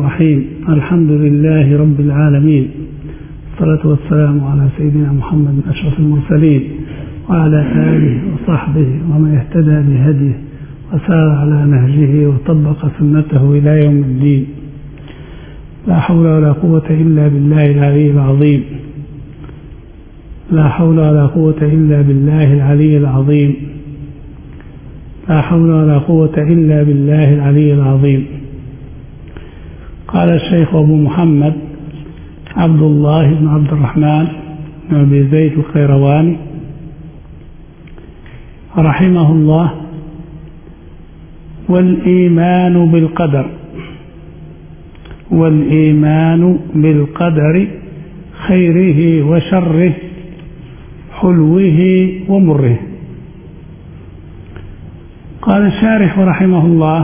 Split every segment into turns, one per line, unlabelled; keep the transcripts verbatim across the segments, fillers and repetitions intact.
الرحيم. الحمد لله رب العالمين، والصلاة والسلام على سيدنا محمد أشرف المرسلين وعلى آله وصحبه ومن اهتدى بهديه وسار على نهجه وطبق سنته إلى يوم الدين. لا حول ولا قوة إلا بالله العلي العظيم. لا حول ولا قوة إلا بالله العلي العظيم. لا حول ولا قوة إلا بالله العلي العظيم. قال الشيخ أبو محمد عبد الله بن عبد الرحمن بن أبي زيد القيرواني رحمه الله: والإيمان بالقدر والإيمان بالقدر خيره وشره حلوه ومره. قال الشارح رحمه الله: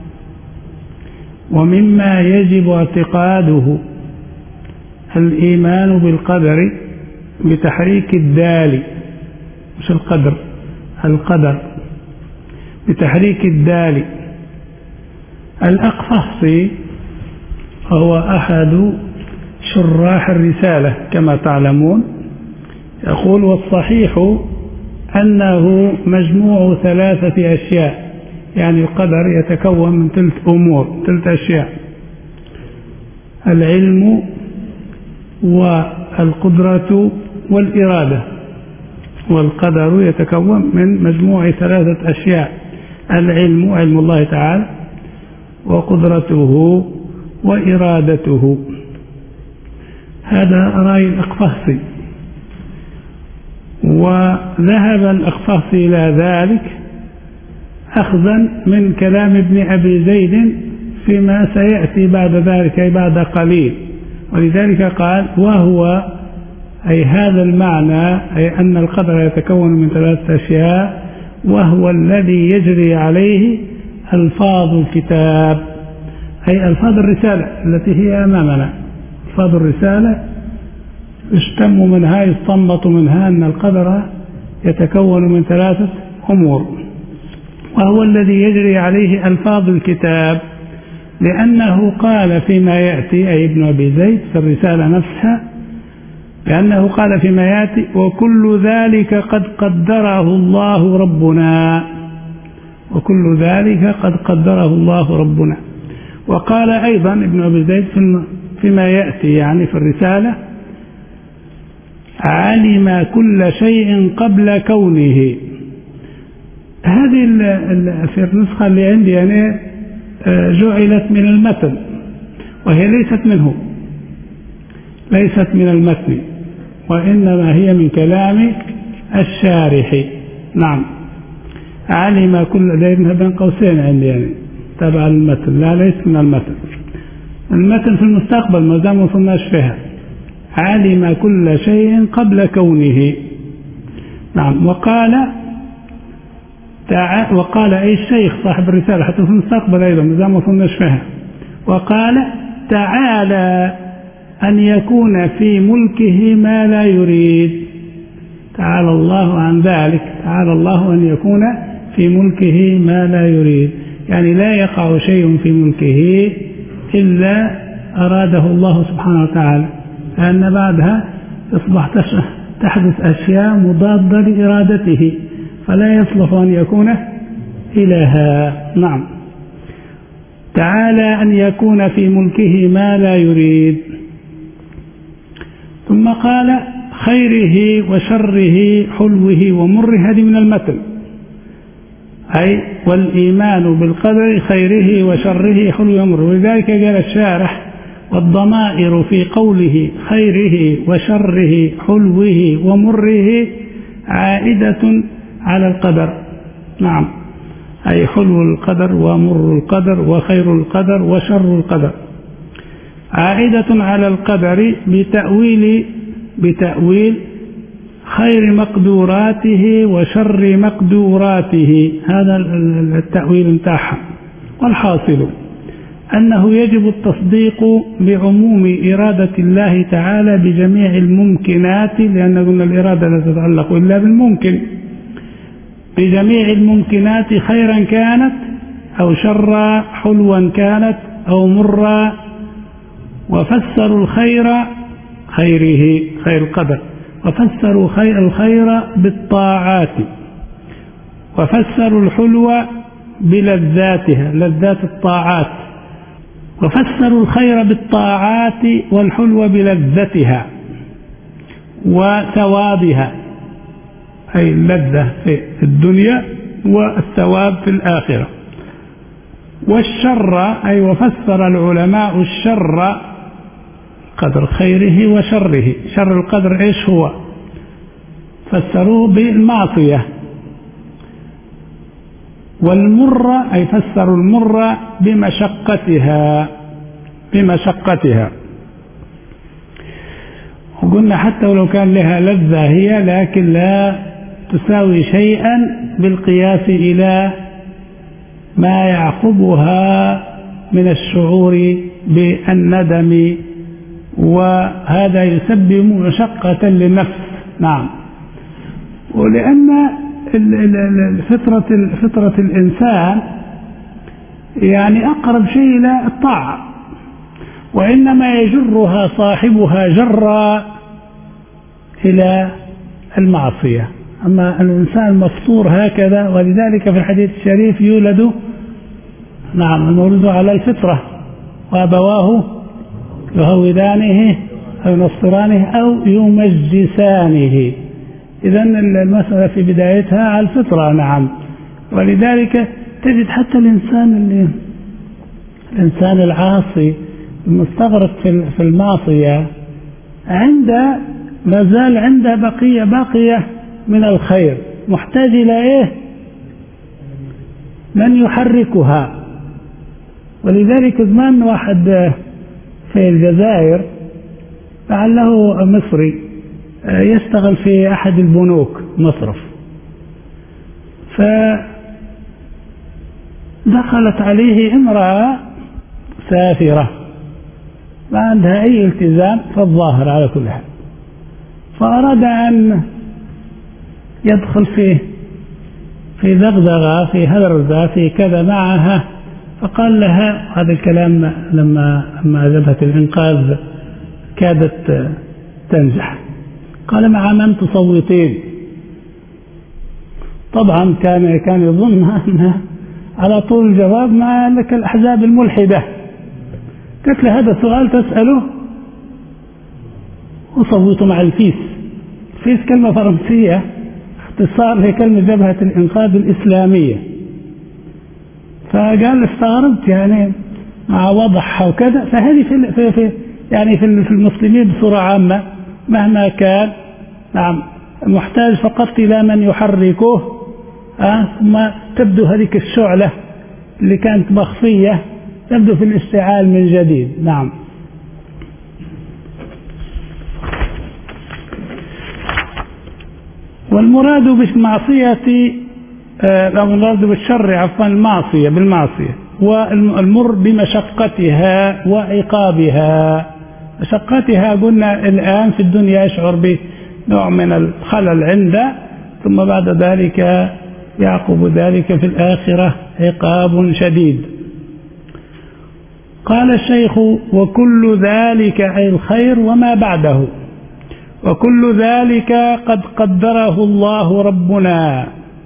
ومما يجب اعتقاده الإيمان بالقدر بتحريك الدال، مش القدر، القدر بتحريك الدال. الأقفصي هو أحد شراح الرسالة كما تعلمون، يقول: والصحيح أنه مجموع ثلاثة أشياء، يعني القدر يتكون من ثلاث أمور، ثلاث أشياء: العلم والقدرة والإرادة. والقدر يتكون من مجموع ثلاثة أشياء: العلم، علم الله تعالى، وقدرته وإرادته. هذا رأي الأقفصي، وذهب الأقفصي إلى ذلك أخذا من كلام ابن أبي زيد فيما سيأتي بعد ذلك أي بعد قليل، ولذلك قال: وهو أي هذا المعنى، أي أن القدر يتكون من ثلاثة أشياء، وهو الذي يجري عليه ألفاظ الكتاب، أي ألفاظ الرسالة التي هي أمامنا. ألفاظ الرسالة يشتم منها يستنبط منها أن القدر يتكون من ثلاثة أمور، وهو الذي يجري عليه ألفاظ الكتاب، لأنه قال فيما يأتي، أي ابن أبي زيد في الرسالة نفسها، لأنه قال فيما يأتي: وكل ذلك قد قدره الله ربنا. وكل ذلك قد قدره الله ربنا. وقال أيضا ابن أبي زيد فيما يأتي يعني في الرسالة: علم كل شيء قبل كونه. هذه في النسخة اللي عندي يعني جعلت من المتن، وهي ليست منه، ليست من المتن، وإنما هي من كلام الشارح. نعم، علم كل، لأنها بين قوسين عندي يعني تبع المتن، لا ليس من المتن. المتن في المستقبل ما دام وصلناش فيها. علم كل شيء قبل كونه. نعم. وقال تعالى، وقال أي الشيخ صاحب الرسالة حتى في المستقبل أيضا ما دام وصلناش فيها، وقال: تعالى أن يكون في ملكه ما لا يريد. تعالى الله عن ذلك، تعالى الله أن يكون في ملكه ما لا يريد، يعني لا يقع شيء في ملكه إلا أراده الله سبحانه وتعالى، لأن بعدها يصبح تحدث أشياء مضادة لإرادته، فلا يصلح أن يكون إلها. نعم. تعالى أن يكون في ملكه ما لا يريد. ثم قال: خيره وشره حلوه ومره. هذه من المثل، أي والإيمان بالقدر خيره وشره حلوه ومره. ولذلك قال الشارح: والضمائر في قوله خيره وشره حلوه ومره عائدة على القدر. نعم، أي حلو القدر ومر القدر وخير القدر وشر القدر، عائدة على القدر بتأويل بتأويل خير مقدوراته وشر مقدوراته. هذا التأويل انتاحا. والحاصل أنه يجب التصديق بعموم إرادة الله تعالى بجميع الممكنات، لأن قلنا الإرادة لا تتعلق إلا بالممكن، بجميع الممكنات خيرا كانت أو شرا، حلوا كانت أو مرا، وفسروا الخير خيره خير القدر، وفسروا خير الخير بالطاعات، وفسروا الحلو بلذاتها لذات الطاعات، وفسروا الخير بالطاعات والحلو بلذتها وثوابها، أي اللذة في الدنيا والثواب في الآخرة. والشر أي وفسر العلماء الشر قدر خيره وشره. شر القدر إيش هو؟ فسروه بالمعصية. والمر أي فسروا المر بمشقتها بمشقتها وقلنا حتى ولو كان لها لذة هي، لكن لا تساوي شيئا بالقياس إلى ما يعقبها من الشعور بالندم، وهذا يسبب مشقة للنفس. نعم. ولأن فطرة فطرة الإنسان يعني أقرب شيء إلى الطاعة، وإنما يجرها صاحبها جرا إلى المعصية. أما الإنسان مفطور هكذا، ولذلك في الحديث الشريف يولد نعم المولود على الفطرة وأبواه يهودانه أو ينصرانه أو يمجسانه. إذن المسألة في بدايتها على الفطرة. نعم. ولذلك تجد حتى الإنسان اللي الإنسان العاصي المستغرق في المعصية عنده ما زال عنده بقية باقية من الخير، محتاج إلى إيه؟ من يحركها. ولذلك زمان واحد في الجزائر لعله مصري يشتغل في أحد البنوك مصرف، فدخلت عليه امرأة سافرة ما عندها أي التزام في الظاهر على كل حال، فأراد أن يدخل في في ذغذغة في هرزة في كذا معها، فقال لها هذا الكلام لما لما ذهبت الإنقاذ كادت تنجح، قال مع من تصوتين؟ طبعا كان كان يظنها أنها على طول الجواب مع لك الأحزاب الملحدة. قلت له هذا سؤال تسأله؟ وصوتوا مع الفيس. الفيس كلمة فرنسية اختصار لكلمة جبهة الإنقاذ الإسلامية. فقال استغربت يعني مع وضحها وكذا. فهذه في, في, في يعني في المسلمين بصورة عامة مهما كان نعم محتاج فقط إلى من يحركه، أه ثم تبدو هذه الشعلة اللي كانت مخفية تبدو في الاشتعال من جديد. نعم. والمراد بالمعصية أو المراد بالشر عفوا المعصية بالمعصية، والمر بمشقتها وعقابها. مشقتها قلنا الآن في الدنيا يشعر بنوع من الخلل عنده، ثم بعد ذلك يعقب ذلك في الآخرة عقاب شديد. قال الشيخ وكل ذلك أي الخير وما بعده، وكل ذلك قد قدره الله ربنا،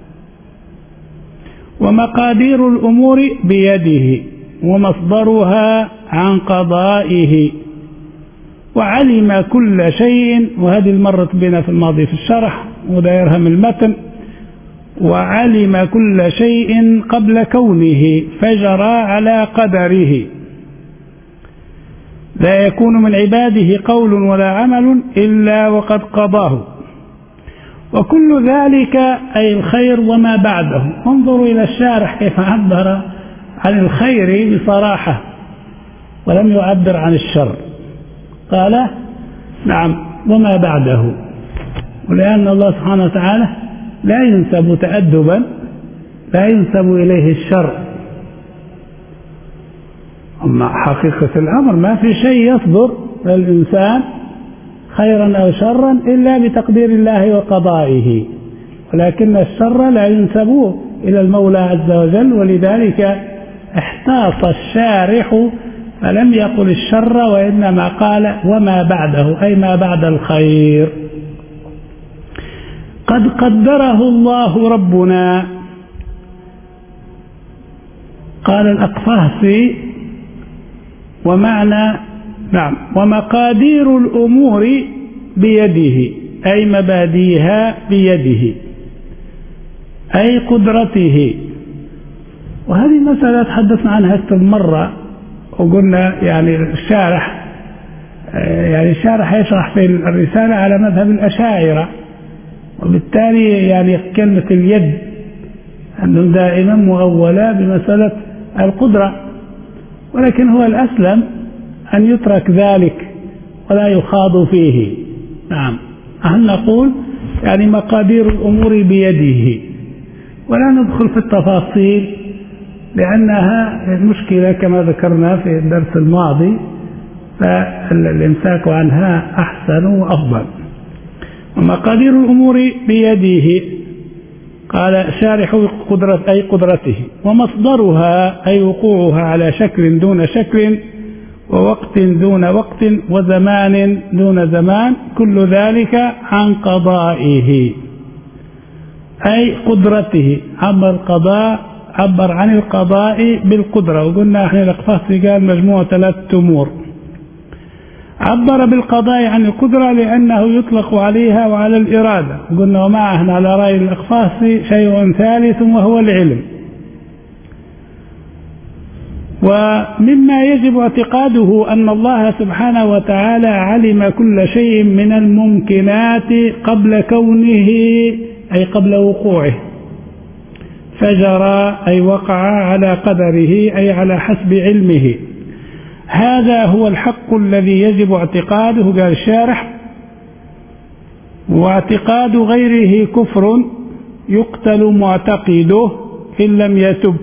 ومقادير الأمور بيده، ومصدرها عن قضائه، وعلم كل شيء. وهذه مرت بنا في الماضي في الشرح ودايرها من المتن. وعلم كل شيء قبل كونه فجرى على قدره، لا يكون من عباده قول ولا عمل إلا وقد قضاه. وكل ذلك أي الخير وما بعده. انظروا إلى الشارح كيف عبر عن الخير بصراحة ولم يعبر عن الشر. قال نعم وما بعده، ولأن الله سبحانه وتعالى لا ينسب تأدبا لا ينسب إليه الشر. أما حقيقة الأمر ما في شيء يصدر للإنسان خيرا أو شرا إلا بتقدير الله وقضائه، ولكن الشر لا ينسب إلى المولى عز وجل. ولذلك احتاط الشارح فلم يقل الشر وإنما قال وما بعده، أي ما بعد الخير. قد قدره الله ربنا. قال الأقفاصي ومعنى نعم ومقادير الأمور بيده، أي مباديها بيده، أي قدرته. وهذه مسألة تحدثنا عنها أكثر مرة، وقلنا يعني الشارح يعني الشارح يشرح في الرسالة على مذهب الأشاعرة، وبالتالي يعني كلمة اليد أنهم دائما مؤولة بمسألة القدرة، ولكن هو الأسلم أن يترك ذلك ولا يخاض فيه. نعم، أن نقول يعني مقادير الأمور بيده، ولا ندخل في التفاصيل لأنها مشكلة كما ذكرنا في الدرس الماضي، فالإمساك عنها أحسن وأفضل. ومقادير الأمور بيده، قال شارح قدرة أي قدرته، ومصدرها أي وقوعها على شكل دون شكل، ووقت دون وقت، وزمان دون زمان، كل ذلك عن قضائه أي قدرته. عبر القضاء عبر عن القضاء بالقدرة، وقلنا احنا الأقفاصي قال مجموعة ثلاث أمور. عبر بالقضاء عن القدرة لأنه يطلق عليها وعلى الإرادة، وقلنا ومعه على رأي الأقفاصي شيء ثالث وهو العلم. ومما يجب اعتقاده أن الله سبحانه وتعالى علم كل شيء من الممكنات قبل كونه، أي قبل وقوعه، فجرى أي وقع على قدره، أي على حسب علمه. هذا هو الحق الذي يجب اعتقاده، قال الشارح، واعتقاد غيره كفر يقتل معتقده إن لم يتب.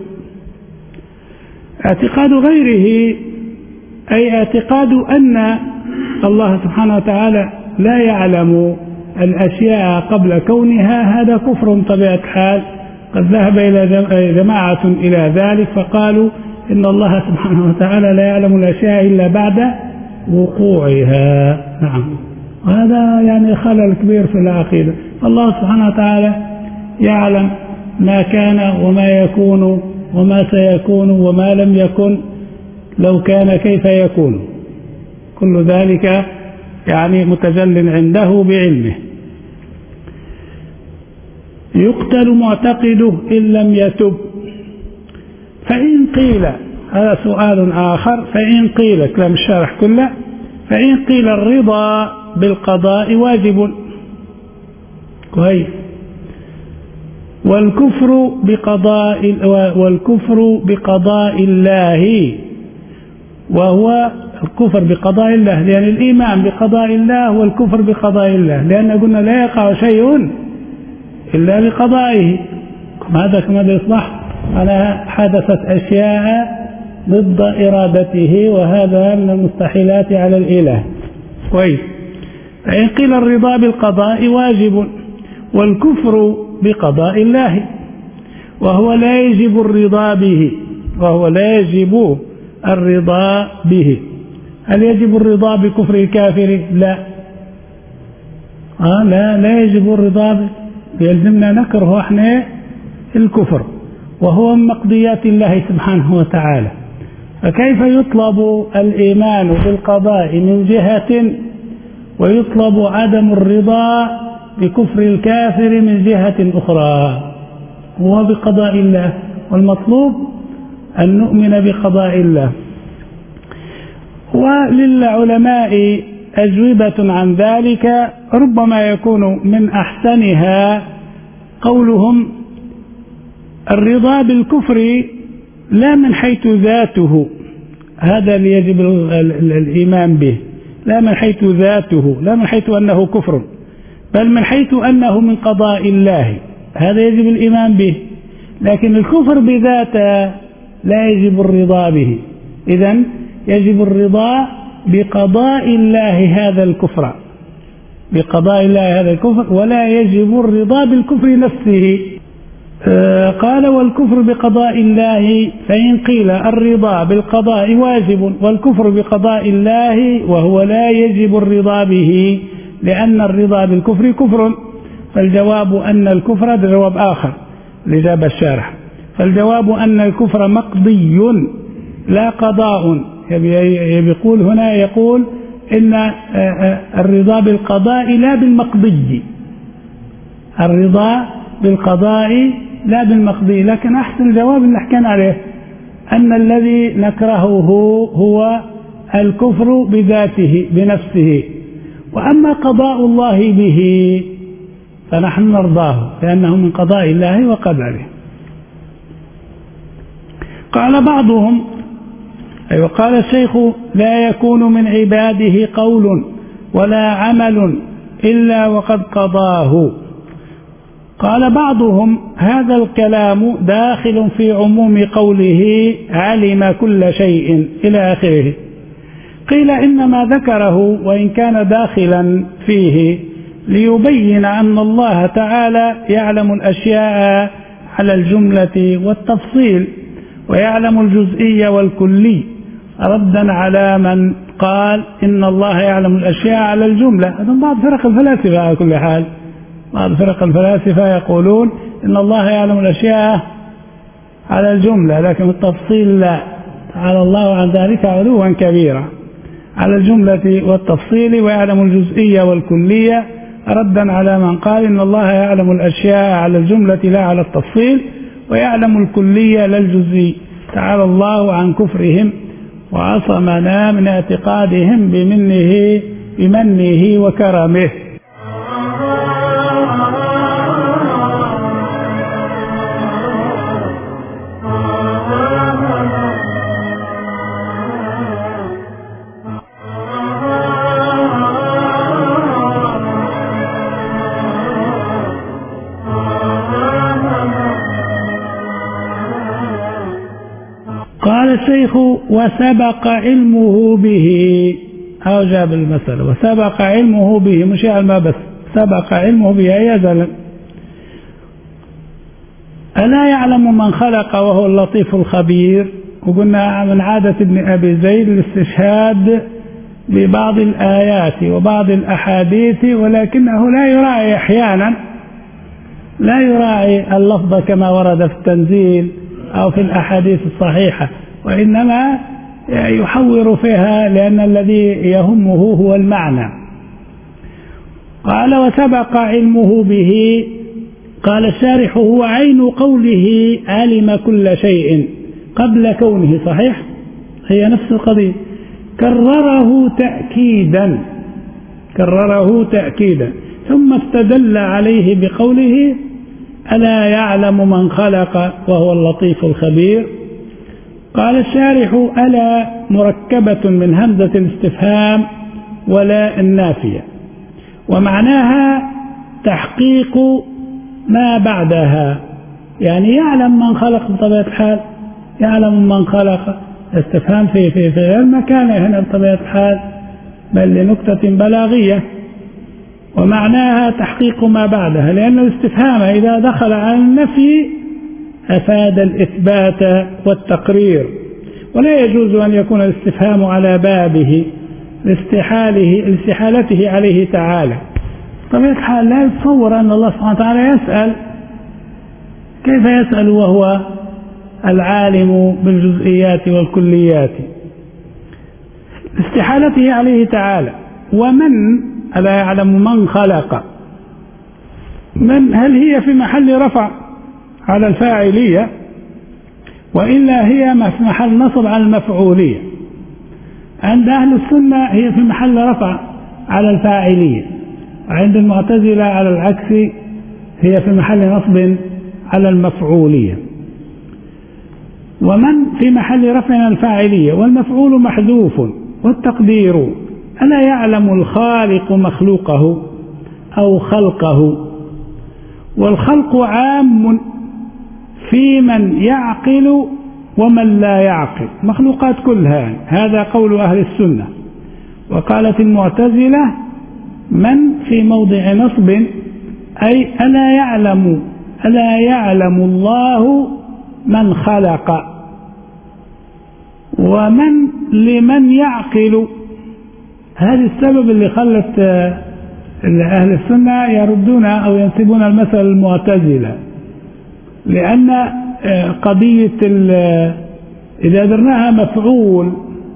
اعتقاد غيره أي اعتقاد أن الله سبحانه وتعالى لا يعلم الأشياء قبل كونها، هذا كفر طبيعة الحال. قد ذهب إلى جماعة إلى ذلك فقالوا إن الله سبحانه وتعالى لا يعلم الأشياء إلا بعد وقوعها. نعم، وهذا يعني خلل كبير في العقيدة. الله سبحانه وتعالى يعلم ما كان وما يكون وما سيكون وما لم يكن، لو كان كيف يكون، كل ذلك يعني متجل عنده بعلمه. يقتل معتقده إن لم يتب. فإن قيل، هذا سؤال آخر، فإن قيل كلام الشارح كله، فإن قيل الرضا بالقضاء واجب كويس، والكفر بقضاء والكفر بقضاء الله، وهو الكفر بقضاء الله، لأن الإيمان بقضاء الله والكفر بقضاء الله، لأن قلنا لا يقع شيء إلا بقضائه. هذا كما يصبح على حدثت أشياء ضد إرادته، وهذا من المستحيلات على الإله. كويس. فإن قيل الرضا بالقضاء واجب، والكفر بقضاء الله، وهو لا يجب الرضا به وهو لا يجب الرضا به. هل يجب الرضا بكفر الكافر؟ لا آه لا لا يجب الرضا به، يلزمنا نكره احنا الكفر، وهو من مقضيات الله سبحانه وتعالى. فكيف يطلب الإيمان بالقضاء من جهة، ويطلب عدم الرضا بكفر الكافر من جهة أخرى؟ هو بقضاء الله، والمطلوب أن نؤمن بقضاء الله. وللعلماء أجوبة عن ذلك، ربما يكون من أحسنها قولهم الرضا بالكفر لا من حيث ذاته، هذا اللي يجب الإيمان به، لا من حيث ذاته، لا من حيث أنه كفر، بل من حيث أنه من قضاء الله، هذا يجب الإيمان به. لكن الكفر بذاته لا يجب الرضا به. إذن يجب الرضا بقضاء الله هذا الكفر، بقضاء الله هذا الكفر، ولا يجب الرضا بالكفر نفسه. آه قال والكفر بقضاء الله، فإن قيل الرضا بالقضاء واجب والكفر بقضاء الله وهو لا يجب الرضا به لأن الرضا بالكفر كفر، فالجواب أن الكفر، ده جواب آخر لجاب الشارح، فالجواب أن الكفر مقضي لا قضاء. يقول هنا يقول إن الرضا بالقضاء لا بالمقضي، الرضا بالقضاء لا بالمقضي، لكن أحسن الجواب اللي حكينا عليه أن الذي نكرهه هو الكفر بذاته بنفسه، وأما قضاء الله به فنحن نرضاه لأنه من قضاء الله وقدره. قال بعضهم، أي وقال الشيخ لا يكون من عباده قول ولا عمل إلا وقد قضاه. قال بعضهم هذا الكلام داخل في عموم قوله علم كل شيء إلى آخره. قيل إنما ذكره وإن كان داخلا فيه ليبين أن الله تعالى يعلم الأشياء على الجملة والتفصيل ويعلم الجزئي والكلي، ردا على من قال إن الله يعلم الأشياء على الجملة. هذا بعض فرق الفلاسفة على كل حال، بعض فرق الفلاسفة يقولون إن الله يعلم الأشياء على الجملة لكن التفصيل لا، تعالى الله عن ذلك علوا كبيرا، على الجملة والتفصيل ويعلم الجزئية والكلية، ردا على من قال إن الله يعلم الأشياء على الجملة لا على التفصيل ويعلم الكلية لا الجزئي. تعالى الله عن كفرهم وعصمنا من اعتقادهم بمنه بمنه وكرمه. قال الشيخ وسبق علمه به، أو جاب المسألة وسبق علمه به، مش علمه بس، سبق علمه به يزل. ألا يعلم من خلق وهو اللطيف الخبير. وقلنا من عادة ابن أبي زيد الاستشهاد ببعض الآيات وبعض الأحاديث، ولكنه لا يراعي أحيانا لا يراعي اللفظ كما ورد في التنزيل أو في الأحاديث الصحيحة، وإنما يحور فيها لأن الذي يهمه هو المعنى. قال وسبق علمه به. قال الشارح هو عين قوله علم كل شيء قبل كونه، صحيح هي نفس القضية، كرره تأكيدا كرره تأكيدا ثم استدل عليه بقوله ألا يعلم من خلق وهو اللطيف الخبير. قال الشارح ألا مركبة من همزة الاستفهام ولا النافية، ومعناها تحقيق ما بعدها، يعني يعلم من خلق بطبيعة الحال، يعلم من خلق، استفهام في في في المكان هنا بطبيعة الحال بل لنكتة بلاغية، ومعناها تحقيق ما بعدها، لأن الاستفهام إذا دخل على النفي أفاد الإثبات والتقرير، ولا يجوز أن يكون الاستفهام على بابه لاستحاله لاستحالته عليه تعالى. بطبيعة الحال لا يتصور أن الله سبحانه وتعالى يسأل، كيف يسأل وهو العالم بالجزئيات والكليات، استحالته عليه تعالى. ومن ألا يعلم من خلق، من هل هي في محل رفع على الفاعلية وإلا هي في محل نصب على المفعولية؟ عند أهل السنة هي في محل رفع على الفاعلية، وعند المعتزلة على العكس هي في محل نصب على المفعولية. ومن في محل رفع الفاعلية والمفعول محذوف، والتقدير ألا يعلم الخالق مخلوقه أو خلقه. والخلق عام في من يعقل ومن لا يعقل، مخلوقات كلها، هذا قول أهل السنة. وقالت المعتزلة من في موضع نصب، أي ألا يعلم ألا يعلم الله من خلق ومن لمن يعقل. هذا السبب اللي خلت أهل السنة يردون أو ينسبون المثل المعتزلة، لأن قضية إذا درناها مفعول،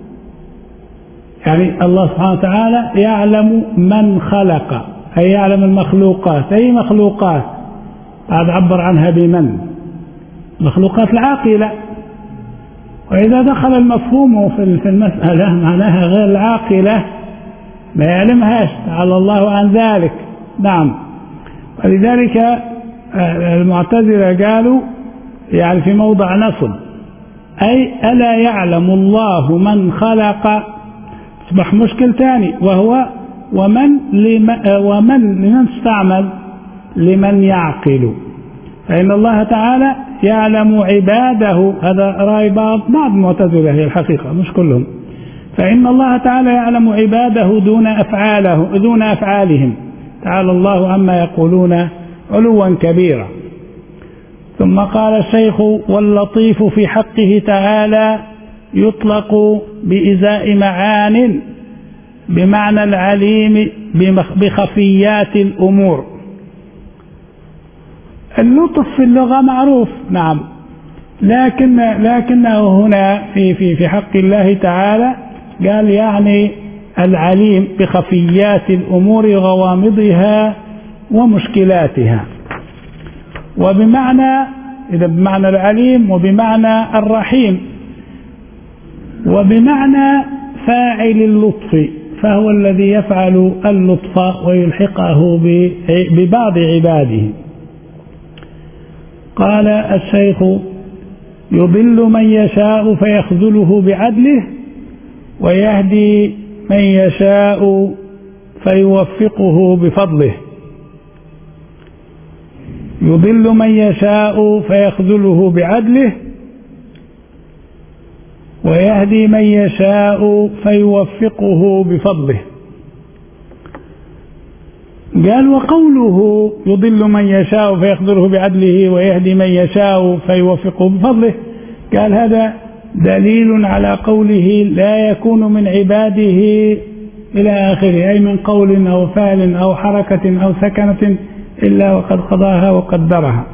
يعني الله سبحانه وتعالى يعلم من خلق، أي يعلم المخلوقات، أي مخلوقات بعد عبر عنها بمن، مخلوقات العاقلة. وإذا دخل المفهوم في المسألة معناها غير العاقلة ما يعلمهاش، تعالى الله عن ذلك. نعم. ولذلك المعتزلة قالوا يعني في موضع نصب، أي ألا يعلم الله من خلق، أصبح مشكل ثاني وهو ومن لمن, ومن لمن استعمل لمن يعقل، فإن الله تعالى يعلم عباده. هذا رأي بعض بعض المعتزلة هي الحقيقة مش كلهم، فإن الله تعالى يعلم عباده دون أفعاله دون أفعالهم، تعالى الله عما يقولون علوا كبيرا. ثم قال الشيخ: واللطيف في حقه تعالى يطلق بإزاء معان بمعنى العليم بخفيات الأمور. اللطف في اللغة معروف، نعم، لكن لكنه هنا في في في حق الله تعالى قال يعني العليم بخفيات الأمور غوامضها ومشكلاتها، وبمعنى إذا بمعنى العليم وبمعنى الرحيم وبمعنى فاعل اللطف، فهو الذي يفعل اللطف ويلحقه ببعض عباده. قال الشيخ: يضل من يشاء فيخذله بعدله، ويهدي من يشاء فيوفقه بفضله. يضل من يشاء فيخذله بعدله، ويهدي من يشاء فيوفقه بفضله. قال: وقوله يضل من يشاء فيخذله بعدله ويهدي من يشاء فيوفقه بفضله، قال هذا دليل على قوله لا يكون من عباده إلى آخره، أي من قول أو فعل أو حركة أو سكنة إلا وقد قضاها وقدرها.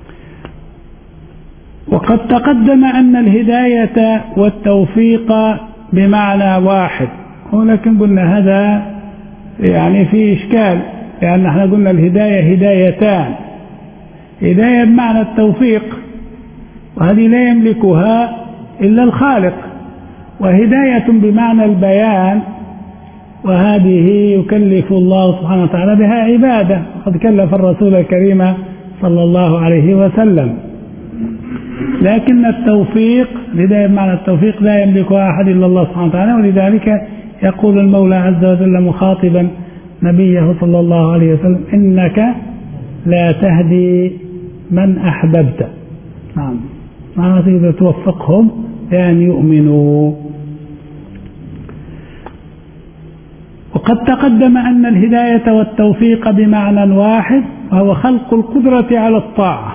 وقد تقدم أن الهداية والتوفيق بمعنى واحد، ولكن قلنا هذا يعني في إشكال، لأن احنا قلنا الهداية هدايتان، هداية بمعنى التوفيق وهذه لا يملكها إلا الخالق، وهداية بمعنى البيان وهذه يكلف الله سبحانه وتعالى بها عباده، وقد كلف الرسول الكريم صلى الله عليه وسلم. لكن التوفيق، الهداية بمعنى التوفيق لا يملكها أحد إلا الله سبحانه وتعالى، ولذلك يقول المولى عز وجل مخاطبا نبيه صلى الله عليه وسلم: إنك لا تهدي من أحببت. نعم، ما تقدر توفقهم لأن يؤمنوا. وقد تقدم أن الهداية والتوفيق بمعنى واحد، وهو خلق القدرة على الطاعة،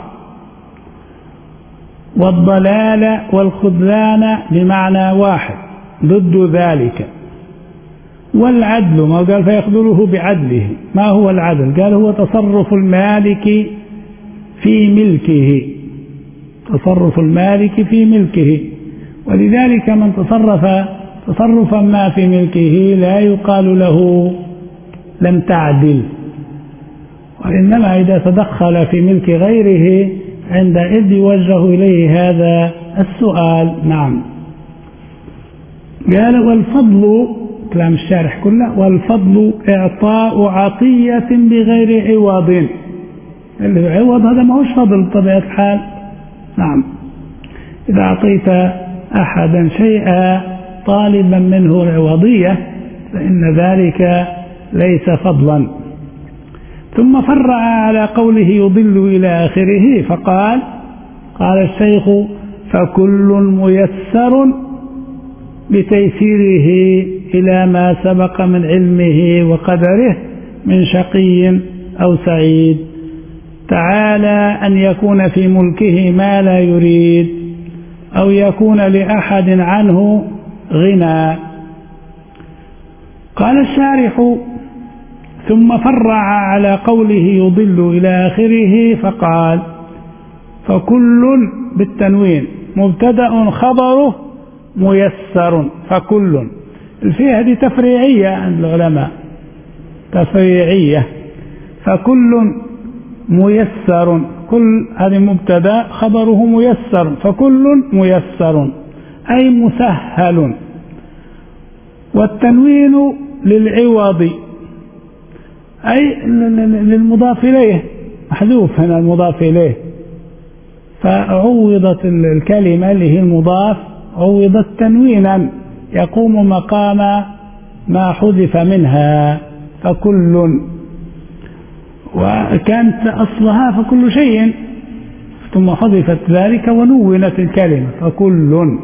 والضلال والخذلان بمعنى واحد ضد ذلك. والعدل، ما قال فيخذله بعدله، ما هو العدل؟ قال هو تصرف المالك في ملكه، تصرف المالك في ملكه، ولذلك من تصرف تصرفا ما في ملكه لا يقال له لم تعدل، وإنما إذا تدخل في ملك غيره عندئذ يوجه إليه هذا السؤال. نعم. قال: والفضل، كلام الشارح كله، والفضل إعطاء عطية بغير عوض. العوض هذا ما هوش فضل بطبيعة الحال. نعم، إذا أعطيت أحدا شيئا طالبا منه العوضية فإن ذلك ليس فضلا. ثم فرع على قوله يضل إلى آخره فقال: قال الشيخ: فكل ميسر بتيسيره إلى ما سبق من علمه وقدره من شقي أو سعيد. تعالى أن يكون في ملكه ما لا يريد أو يكون لأحد عنه غنى. قال الشارح: ثم فرع على قوله يضل إلى آخره فقال: فكل بالتنوين مبتدأ خبره ميسر. فكل الفيه هذه تفريعية عند العلماء، تفريعية. فكل ميسر، كل هذه مبتدأ خبره ميسر، فكل ميسر أي مسهل. والتنوين للعوض أي للمضاف إليه، محذوف هنا المضاف إليه، فعوضت الكلمة اللي هي المضاف عوضت تنوينا يقوم مقام ما حذف منها. فكل، وكانت أصلها فكل شيء ثم حذفت ذلك ونونت الكلمة فكل.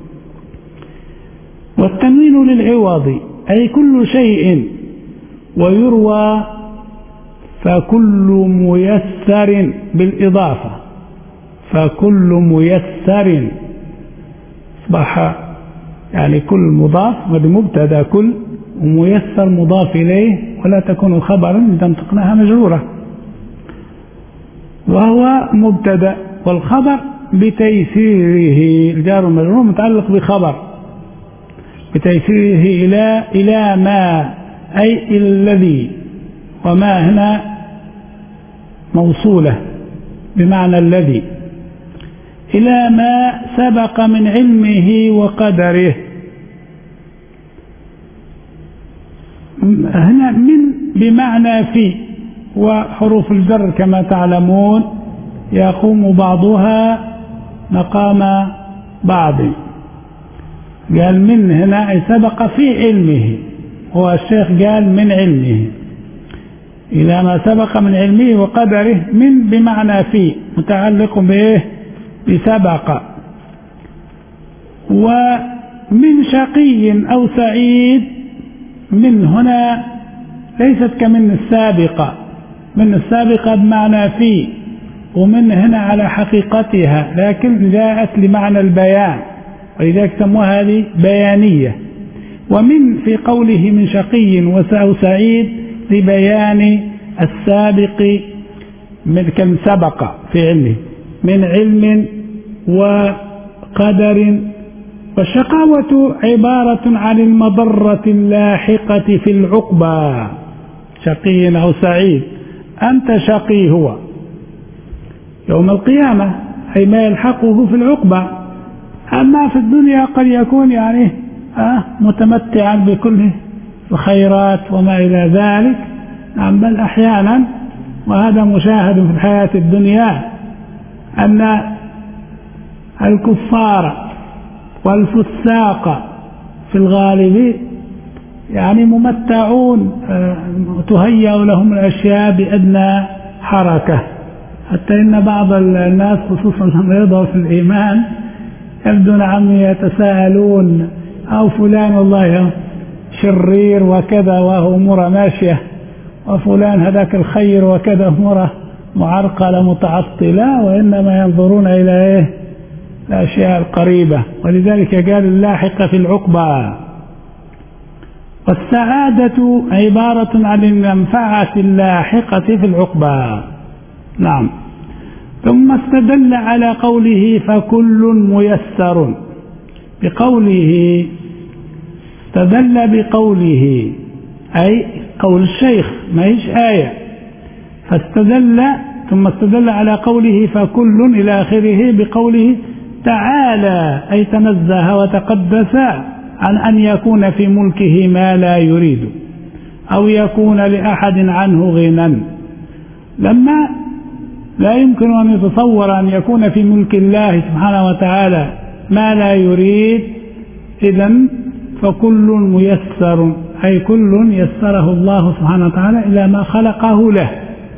والتنوين للعوض أي كل شيء. ويروى فكل ميسر بالإضافة، فكل ميسر أصبح يعني كل مضاف مبتدا كل، وميسر مضاف إليه، ولا تكون خبرا إذا انطقناها مجرورة، وهو مبتدا والخبر بتيسيره، الجار والمجرور متعلق بخبر بتيسيره إلى إلى ما أي الذي، وما هنا موصولة بمعنى الذي، إلى ما سبق من علمه وقدره. هنا من بمعنى في، وحروف الجر كما تعلمون يقوم بعضها مقام بعض. قال من هنا أي سبق في علمه، هو الشيخ قال من علمه إلى ما سبق من علمه وقدره. من بمعنى في متعلق به بسبق. ومن شقي أو سعيد، من هنا ليست كمن السابقة، من السابقة بمعنى في، ومن هنا على حقيقتها لكن جاءت لمعنى البيان، ولذلك سموها هذه بيانية. ومن في قوله من شقي أو سعيد لبيان السابق من كم سبق في علمه من علم وقدر. والشقاوة عبارة عن المضرة اللاحقة في العقبى. شقي أو سعيد، أنت شقي هو يوم القيامة أي ما يلحقه في العقبى. أما في الدنيا قد يكون يعني آه متمتعا بكل الخيرات وما إلى ذلك، بل أحيانا، وهذا مشاهد في الحياة الدنيا، أن الكفار والفساق في الغالب يعني ممتعون، تهيأ لهم الأشياء بأدنى حركة، حتى إن بعض الناس خصوصا لما يضعوا في الإيمان يبدو نعم يتساءلون أو فلان والله شرير وكذا وهو أموره ماشية، وفلان هذاك الخير وكذا أموره معرقلة متعطلة، وإنما ينظرون إلى إيه الأشياء القريبة. ولذلك قال اللاحقة في العقبى. والسعادة عبارة عن المنفعة اللاحقة في العقبى. نعم. ثم استدل على قوله فكل ميسر بقوله، استدل بقوله أي قول الشيخ ما هيش آية، فاستدل ثم استدل على قوله فكل إلى آخره بقوله تعالى أي تنزه وتقدس عن أن يكون في ملكه ما لا يريد أو يكون لأحد عنه غنى. لما لا يمكن أن يتصور أن يكون في ملك الله سبحانه وتعالى ما لا يريد، إذن فكل ميسر أي كل يسره الله سبحانه وتعالى إلى ما خلقه له.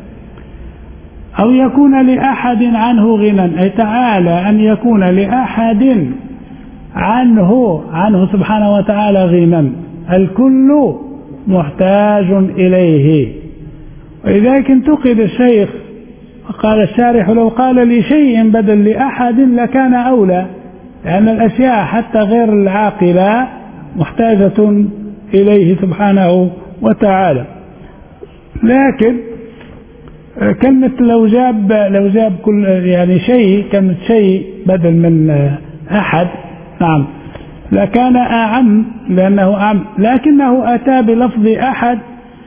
أو يكون لأحد عنه غنى أي تعالى أن يكون لأحد عنه عنه سبحانه وتعالى غنى، الكل محتاج إليه. ولذلك انتقد الشيخ قال الشارح لو قال لشيء بدل لأحد لكان أولى، لأن الأشياء حتى غير العاقلة محتاجة إليه سبحانه وتعالى. لكن كلمة لو جاب لو جاب كل يعني شيء، كلمة شيء بدل من أحد نعم لكان أعم، لأنه أعم، لكنه أتى بلفظ أحد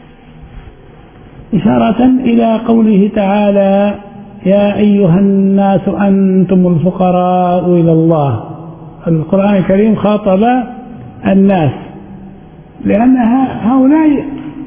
إشارة إلى قوله تعالى يا أيها الناس أنتم الفقراء إلى الله. القرآن الكريم خاطب الناس، لأن هؤلاء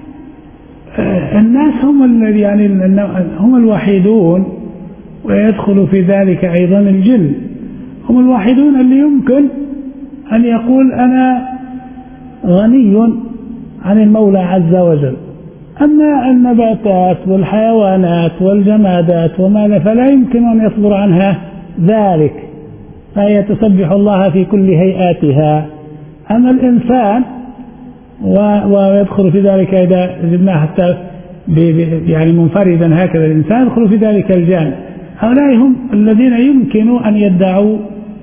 الناس هم يعني هم الوحيدون، ويدخل في ذلك أيضا الجن، هم الوحيدون اللي يمكن أن يقول أنا غني عن المولى عز وجل. أما النباتات والحيوانات والجمادات وما فلا يمكن أن يصدر عنها ذلك، فهي تسبح الله في كل هيئاتها. أما الإنسان ويدخل في ذلك إذا جبناه حتى يعني منفردا هكذا الإنسان يدخل في ذلك الجانب. هؤلاء هم الذين يمكن أن يدعوا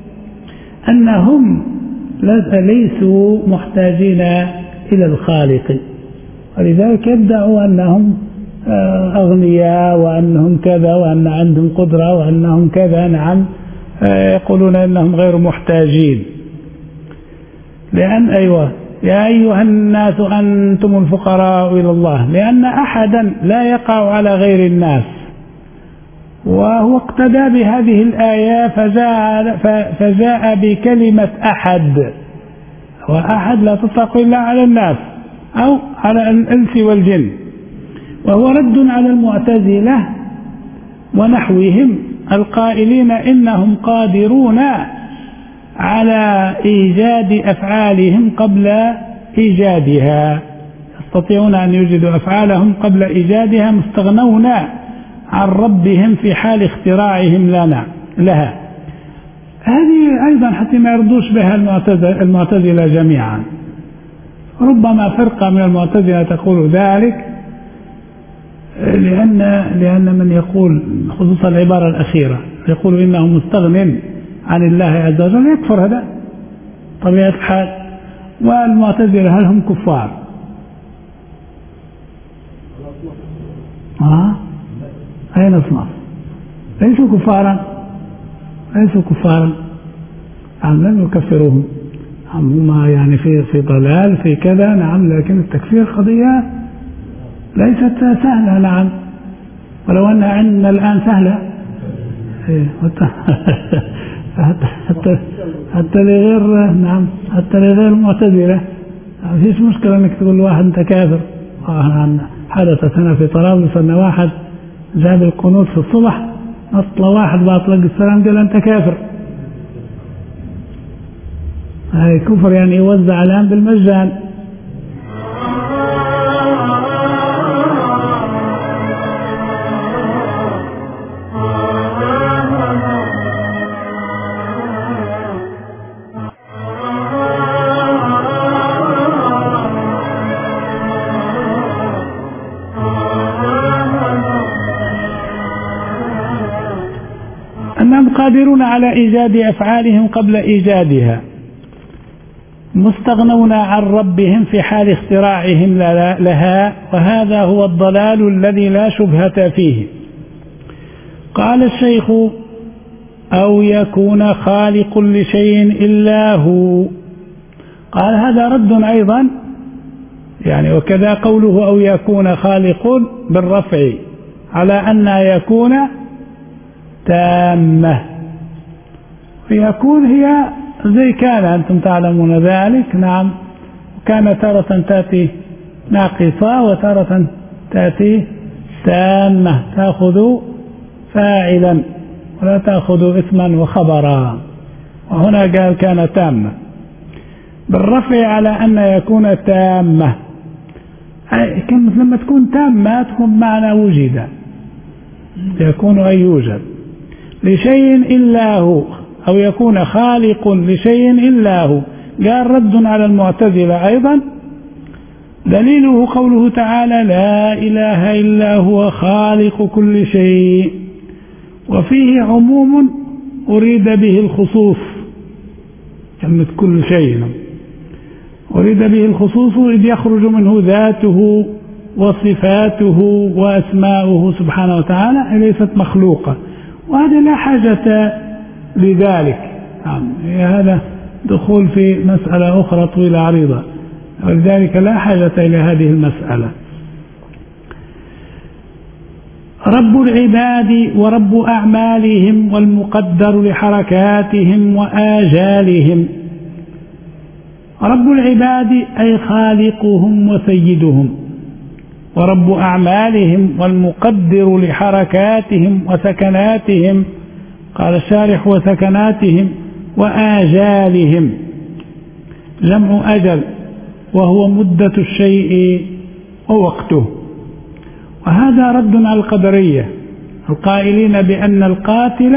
أنهم ليسوا محتاجين إلى الخالق، ولذلك يدعوا أنهم أغنياء وأنهم كذا وأن عندهم قدرة وأنهم كذا. نعم يقولون أنهم غير محتاجين، لأن أيوة يا أيها الناس أنتم الفقراء إلى الله، لأن أحدا لا يقع على غير الناس، وهو اقتدى بهذه الآية فجاء, فجاء بكلمة أحد، وأحد لا تطلق إلا على الناس أو على الإنس والجن، وهو رد على المعتزلة ونحوهم القائلين إنهم قادرون على إيجاد أفعالهم قبل إيجادها، يستطيعون أن يوجدوا أفعالهم قبل إيجادها، مستغنون عن ربهم في حال اختراعهم لنا لها. هذه أيضا حتى ما يردوش بها المعتزلة جميعا، ربما فرقة من المعتزلة تقول ذلك، لأن لأن من يقول خصوصا العبارة الأخيرة يقول إنه مستغن عن الله عز وجل يكفر، هذا طبيعة الحال. والمعتزلة هل هم كفار؟ آه أين أصناف؟ ليسوا كفارا، ليسوا كفارا، نعم لم يكفروهم، هم يعني في في ضلال في كذا. نعم لكن التكفير قضية ليست سهلة. نعم ولو أنها عندنا الآن سهلة حتى حتى حتى لغير نعم حتى لغير المعتزلة ما فيش مشكلة انك تقول واحد انت كافر. حدثت هنا في طرابلس ان واحد جاب القنوت في الصبح، اطلع واحد باطلق السلام قال انت كافر. هاي كفر يعني يوزع الان بالمجان. أنهم قادرون على إيجاد أفعالهم قبل إيجادها، مستغنون عن ربهم في حال اختراعهم لها، وهذا هو الضلال الذي لا شبهة فيه. قال الشيخ أو يكون خالق لشيء إلا هو، قال هذا رد أيضا يعني، وكذا قوله أو يكون خالق بالرفع على أن يكون تامة، ويكون هي زي كان أنتم تعلمون ذلك. نعم كان تارة تأتي ناقصة وتارة تأتي تامة، تأخذ فاعلا ولا تأخذ اسما وخبرا، وهنا قال كان تامة بالرفع على أن يكون تامة، كلمة لما تكون تامة تكون معنى وجد، يكون أي يوجد لشيء إلا هو، أو يكون خالق لشيء إلا هو. قال رد على المعتزلة أيضا، دليله قوله تعالى لا إله إلا هو خالق كل شيء، وفيه عموم أريد به الخصوص، كلمة كل شيء أريد به الخصوص إذ يخرج منه ذاته وصفاته وأسماؤه سبحانه وتعالى ليست مخلوقة، وهذا لا حاجة لذلك. هذا دخول في مسألة أخرى طويلة عريضة، ولذلك لا حاجة إلى هذه المسألة. رب العباد ورب أعمالهم والمقدر لحركاتهم وآجالهم. رب العباد أي خالقهم وسيدهم، ورب أعمالهم والمقدر لحركاتهم وسكناتهم، قال الشارح وسكناتهم وآجالهم، جمع أجل وهو مدة الشيء ووقته. وهذا رد على القدرية القائلين بأن القاتل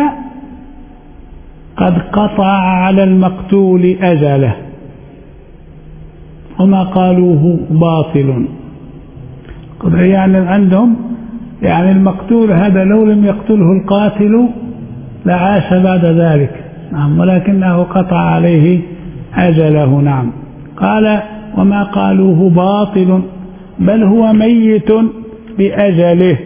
قد قطع على المقتول أجله، وما قالوه باطل. يعني عندهم يعني المقتول هذا لو لم يقتله القاتل لعاش بعد ذلك، نعم، ولكنه قطع عليه أجله. نعم، قال وما قالوه باطل بل هو ميت بأجله.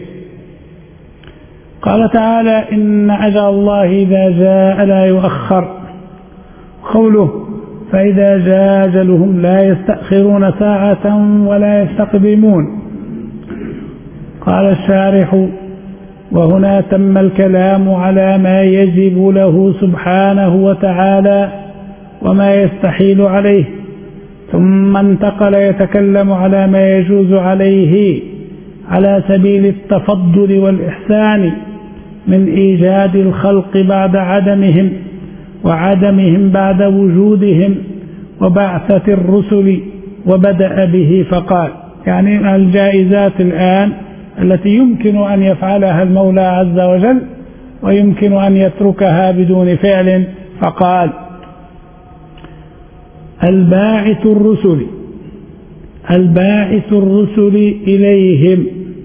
قال تعالى إن أجل الله إذا جاء لا يؤخر. قوله فإذا جاء أجلهم لا يستأخرون ساعة ولا يستقدمون. قال الشارح وهنا تم الكلام على ما يجب له سبحانه وتعالى وما يستحيل عليه، ثم انتقل يتكلم على ما يجوز عليه على سبيل التفضل والإحسان من إيجاد الخلق بعد عدمهم وعدمهم بعد وجودهم وبعثة الرسل، وبدأ به فقال يعني الجائزات الآن التي يمكن أن يفعلها المولى عز وجل ويمكن أن يتركها بدون فعل، فقال الباعث الرسل الباعث الرسل إليهم،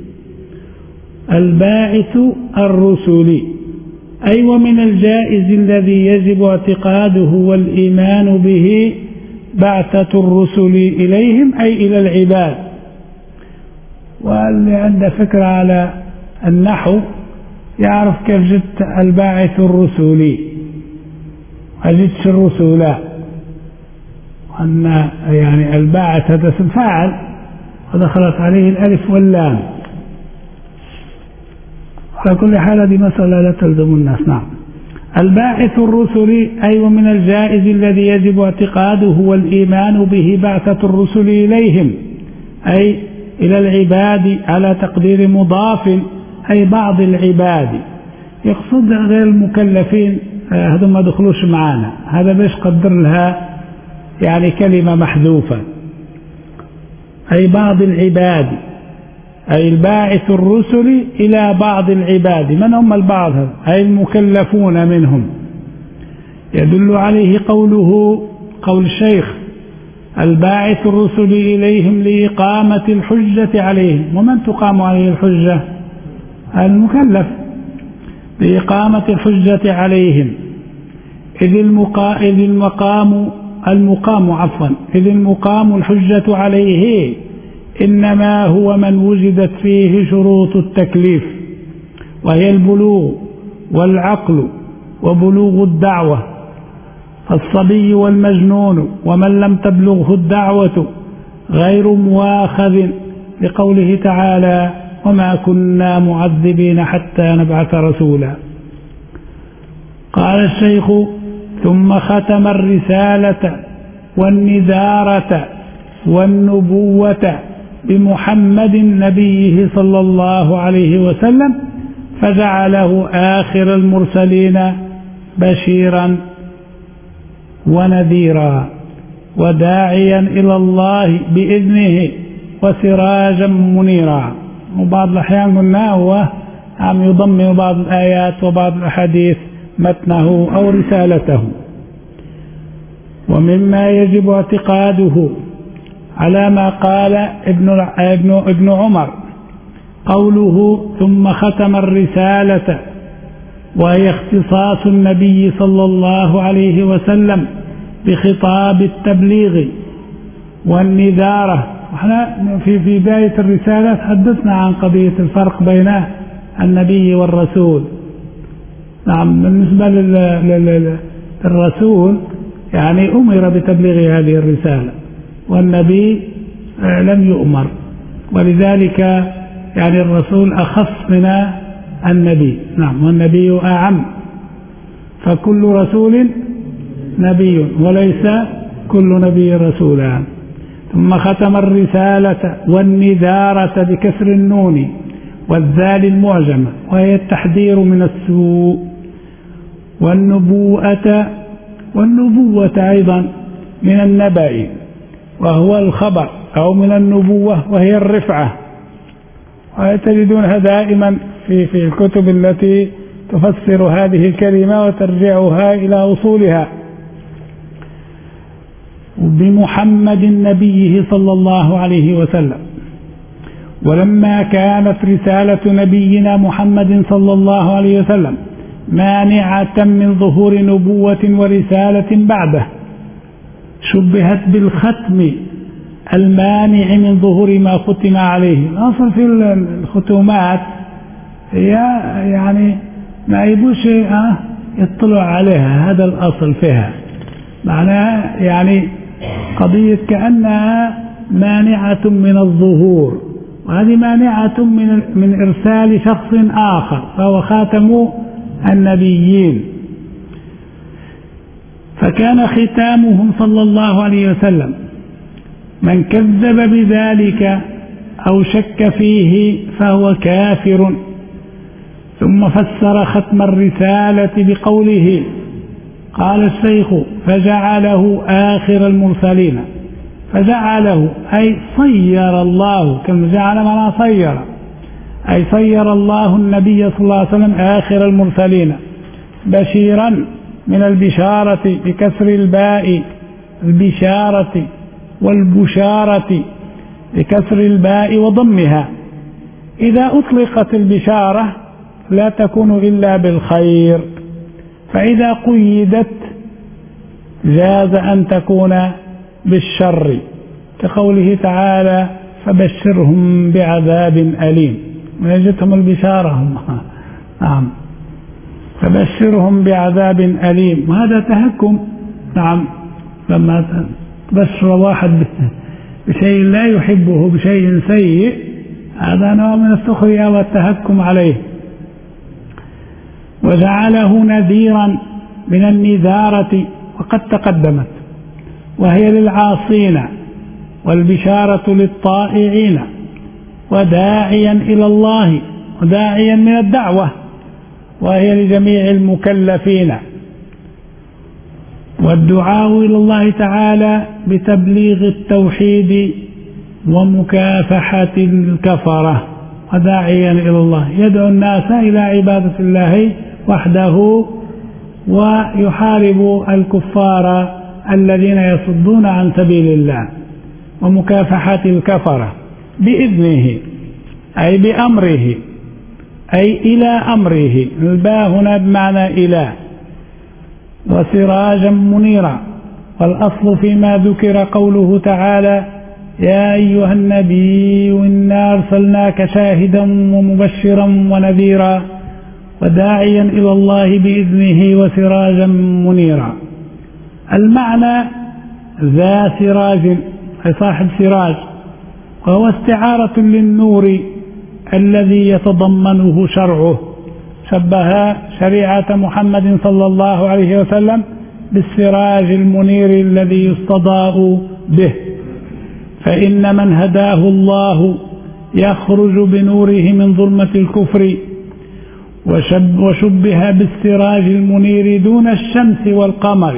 الباعث الرسل أي ومن الجائز الذي يجب اعتقاده والإيمان به بعثة الرسل إليهم أي إلى العباد. واللي عنده فكرة على النحو يعرف كيف جدت الباعث الرسل وجدت الرسل، أن يعني الباعث هذا اسم فاعل ودخلت عليه الألف واللام. على كل حال هذه مسألة لا تلزم الناس. نعم، الباعث الرسل أي ومن الجائز الذي يجب اعتقاده والإيمان به بعثة الرسل إليهم أي إلى العباد على تقدير مضاف أي بعض العباد، يقصد غير المكلفين، هذا ما دخلوش معانا، هذا باش قدر لها يعني كلمة محذوفة أي بعض العباد، أي الباعث الرسل إلى بعض العباد. من هم البعض؟ أي المكلفون منهم. يدل عليه قوله قول الشيخ الباعث الرسل إليهم لإقامة الحجة عليهم. ومن تقام عليه الحجة؟ المكلف، لإقامة الحجة عليهم، إذ المقام المقام عفوا إذ المقام الحجة عليه إنما هو من وجدت فيه شروط التكليف، وهي البلوغ والعقل وبلوغ الدعوة، فالصبي والمجنون ومن لم تبلغه الدعوة غير مواخذ، لقوله تعالى وما كنا معذبين حتى نبعث رسولا. قال الشيخ ثم ختم الرسالة والنذارة والنبوة بمحمد نبيه صلى الله عليه وسلم، فجعله آخر المرسلين بشيرا ونذيرا وداعيا إلى الله بإذنه وسراجا منيرا. وبعض الأحيان قلنا هو عم يضمن بعض الآيات وبعض الأحاديث متنه أو رسالته. ومما يجب اعتقاده على ما قال ابن, ابن, ابن عمر قوله ثم ختم الرسالة وهي اختصاص النبي صلى الله عليه وسلم بخطاب التبليغ والنذارة. احنا في في بداية الرسالة تحدثنا عن قضية الفرق بين النبي والرسول. نعم، بالنسبة للرسول يعني أمر بتبليغ هذه الرسالة، والنبي لم يؤمر، ولذلك يعني الرسول أخص من النبي. نعم، والنبي أعم، فكل رسول نبي وليس كل نبي رسولا. ثم ختم الرسالة والنذارة بكسر النون والذال المعجمة، وهي التحذير من السوء، والنبوءة والنبوة أيضا من النبأ وهو الخبر، أو من النبوة وهي الرفعة. وتجدونها دائما في في الكتب التي تفسر هذه الكلمة وترجعها إلى أصولها. بمحمد نبيه صلى الله عليه وسلم. ولما كانت رسالة نبينا محمد صلى الله عليه وسلم مانعة من ظهور نبوة ورسالة بعده، شبهت بالختم المانع من ظهور ما ختم عليه. الأصل في الختومات هي يعني ما يبوش يطلع عليها، هذا الأصل فيها، معناها يعني قضية كأنها مانعة من الظهور، وهذه مانعة من من إرسال شخص آخر، فهو خاتم النبيين. فكان ختامهم صلى الله عليه وسلم، من كذب بذلك أو شك فيه فهو كافر. ثم فسر ختم الرسالة بقوله، قال الشيخ: فجعله آخر المرسلين. فجعله أي صير الله، كما جعل ما صير، أي صير الله النبي صلى الله عليه وسلم آخر المرسلين، بشيرا من البشارة بكسر الباء، البشارة والبشارة بكسر الباء وضمها. إذا أطلقت البشارة لا تكون إلا بالخير، فإذا قيدت جاز أن تكون بالشر، كقوله تعالى: فبشرهم بعذاب أليم. نجتهم البشارة، نعم، فبشرهم بعذاب أليم، وهذا تهكم. نعم، لما تبشر واحد بشيء لا يحبه بشيء سيء، هذا نوع من السخرية والتهكم عليه. وجعله نذيرا من النذارة، وقد تقدمت، وهي للعاصين، والبشارة للطائعين، وداعيا إلى الله، وداعيا من الدعوة، وهي لجميع المكلفين. والدعاء إلى الله تعالى بتبليغ التوحيد ومكافحة الكفرة، وداعيا إلى الله، يدعو الناس إلى عبادة الله وحده، ويحارب الكفار الذين يصدون عن سبيل الله، ومكافحة الكفرة بإذنه، أي بأمره، أي إلى أمره. الباء هنا بمعنى إلى. وسراجا منيرا، والأصل فيما ذكر قوله تعالى: يا أيها النبي إنا أرسلناك شاهدا ومبشرا ونذيرا وداعيا إلى الله بإذنه وسراجا منيرا. المعنى ذا سراج، أي صاحب سراج، وهو استعارة للنور الذي يتضمنه شرعه. شبه شريعة محمد صلى الله عليه وسلم بالسراج المنير الذي يستضاء به، فإن من هداه الله يخرج بنوره من ظلمة الكفر. وشب وشبه بالسراج المنير دون الشمس والقمر،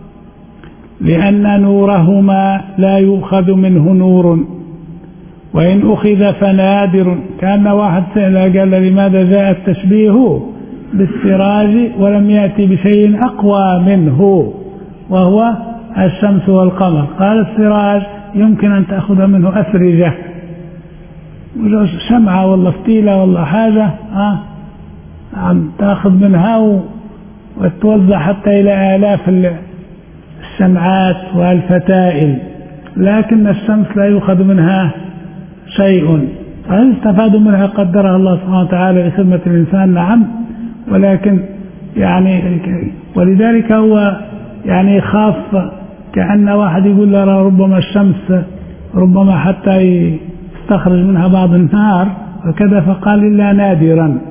لأن نورهما لا يؤخذ منه نور، وإن أخذ فنادر. كان واحد سأل قال: لماذا جاء التشبيه بالسراج ولم يأتي بشيء أقوى منه وهو الشمس والقمر؟ قال: السراج يمكن أن تأخذ منه أسرجة، شمعة ولا فتيلة ولا حاجة، آه عم تأخذ منها وتوزع حتى إلى آلاف الشمعات والفتائل، لكن الشمس لا يؤخذ منها شيء. فهل استفادوا منها قدرها الله سبحانه وتعالى لخدمة الإنسان؟ نعم، ولكن يعني ولذلك هو يعني يخاف، كأن واحد يقول له ربما الشمس ربما حتى يستخرج منها بعض النار وكذا، فقال إلا نادرا،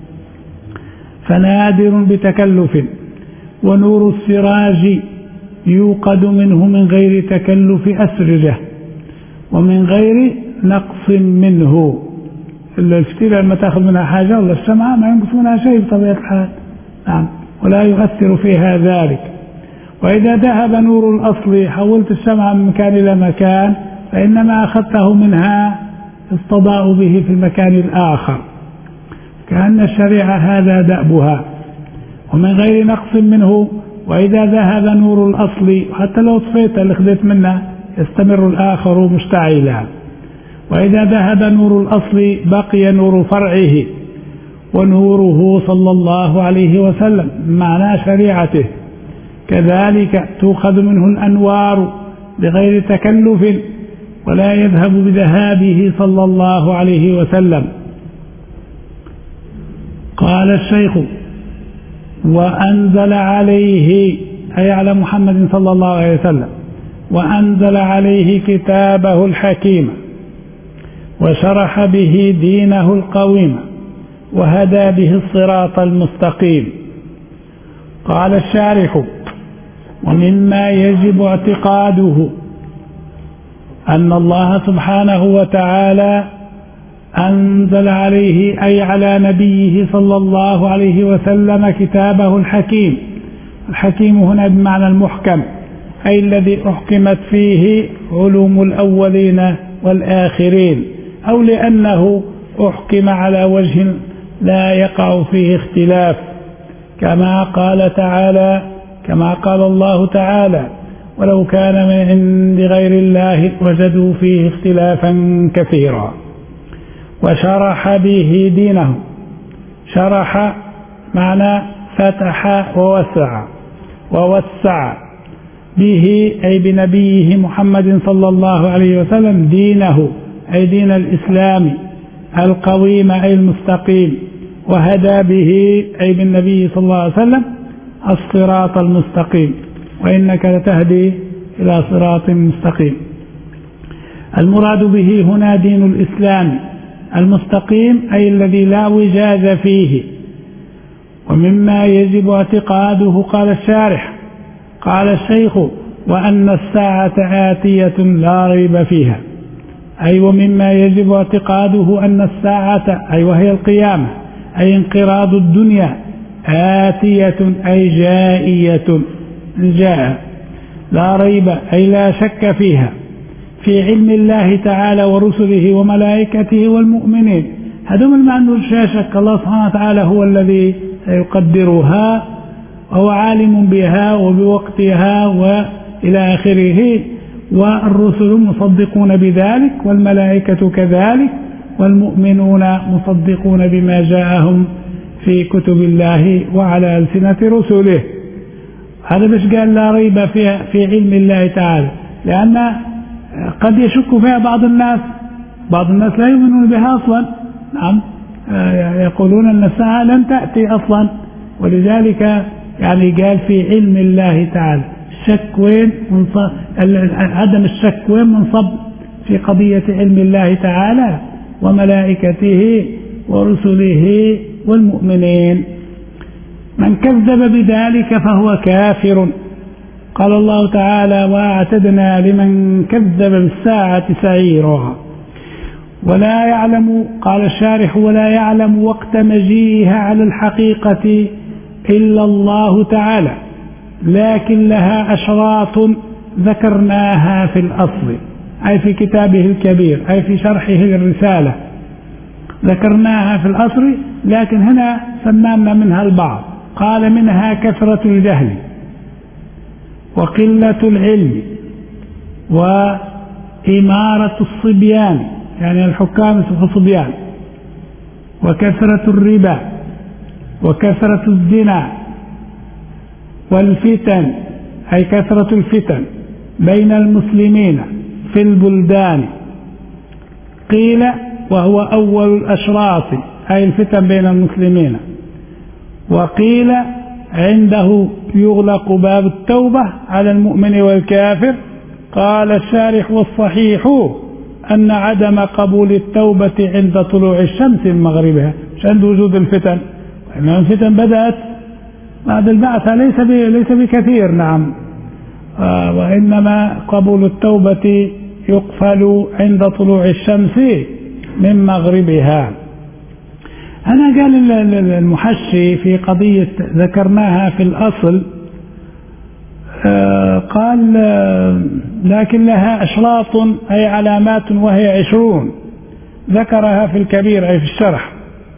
فنادر بتكلف. ونور السراج يوقد منه من غير تكلف أسرجه ومن غير نقص منه. الفتيلة لما تأخذ منها حاجة ولا الشمعة ما ينقص منها شيء بطبيعة الحال، نعم، ولا يؤثر فيها ذلك. وإذا ذهب نور الأصل، حولت الشمعة من مكان إلى مكان، فإنما أخذته منها استضاء به في المكان الآخر، كأن الشريعة هذا دأبها. ومن غير نقص منه. وإذا ذهب نور الأصل، حتى لو طفيت اللي خذيت منه يستمر الآخر مشتعلا. وإذا ذهب نور الأصل بقي نور فرعه ونوره صلى الله عليه وسلم معنى شريعته، كذلك تؤخذ منه الأنوار بغير تكلف ولا يذهب بذهابه صلى الله عليه وسلم. قال الشيخ: وأنزل عليه، أي على محمد صلى الله عليه وسلم، وأنزل عليه كتابه الحكيم وشرح به دينه القويم وهدى به الصراط المستقيم. قال الشارح: ومما يجب اعتقاده أن الله سبحانه وتعالى أنزل عليه، أي على نبيه صلى الله عليه وسلم، كتابه الحكيم. الحكيم هنا بمعنى المحكم، أي الذي أحكمت فيه علوم الأولين والآخرين، أو لأنه أحكم على وجه لا يقع فيه اختلاف، كما قال تعالى كما قال الله تعالى: ولو كان من عند غير الله وجدوا فيه اختلافا كثيرا. وشرح به دينه. شرح معنى فتح ووسع ووسع به، أي بنبيه محمد صلى الله عليه وسلم، دينه أي دين الإسلام القويم أي المستقيم، وهدى به أي بالنبي صلى الله عليه وسلم الصراط المستقيم، وإنك لتهدي إلى صراط مستقيم. المراد به هنا دين الإسلام المستقيم، أي الذي لا وجاز فيه. ومما يجب اعتقاده، قال الشارح قال الشيخ: وأن الساعة آتية لا ريب فيها، أي ومما يجب اعتقاده أن الساعة، أي وهي القيامة، أي انقراض الدنيا، آتية أي جائية، جاء، لا ريب أي لا شك فيها، في علم الله تعالى ورسله وملائكته والمؤمنين. هذا من معنى لا شك، الله سبحانه وتعالى هو الذي سيقدرها وهو عالم بها وبوقتها وإلى آخره، والرسل مصدقون بذلك والملائكة كذلك والمؤمنون مصدقون بما جاءهم في كتب الله وعلى ألسنة رسله. هذا مش قال لا ريب في في علم الله تعالى، لأن قد يشك فيها بعض الناس، بعض الناس لا يؤمنون بها أصلا، نعم، يقولون أن الساعة لن تأتي أصلا، ولذلك يعني قال في علم الله تعالى. الشك وين؟ عدم الشك وين منصب في قضية علم الله تعالى وملائكته ورسله والمؤمنين. من كذب بذلك فهو كافر. قال الله تعالى: وأعتدنا لمن كذب بالساعة سعيرا. ولا يعلم، قال الشارح: ولا يعلم وقت مجيئها على الحقيقة إلا الله تعالى، لكن لها أشراط ذكرناها في الأصل، أي في كتابه الكبير، أي في شرحه للرسالة، ذكرناها في الأصل، لكن هنا سمعنا منها البعض. قال: منها كثرة الجهل وقلة العلم وإمارة الصبيان، يعني الحكام يصبحوا صبيان، وكثرة الربا وكثرة الزنا والفتن، أي كثرة الفتن بين المسلمين في البلدان. قيل وهو أول الأشراط، أي الفتن بين المسلمين. وقيل عنده يغلق باب التوبة على المؤمن والكافر. قال الشارح والصحيح أن عدم قبول التوبة عند طلوع الشمس من مغربها، مش عند وجود الفتن، لأن الفتن بدأت بعد البعثة ليس ليس بكثير. نعم. آه وإنما قبول التوبة يقفل عند طلوع الشمس من مغربها. أنا قال المحشي في قضية ذكرناها في الأصل، آه قال آه لكن لها أشراط أي علامات وهي عشرون، ذكرها في الكبير أي في الشرح،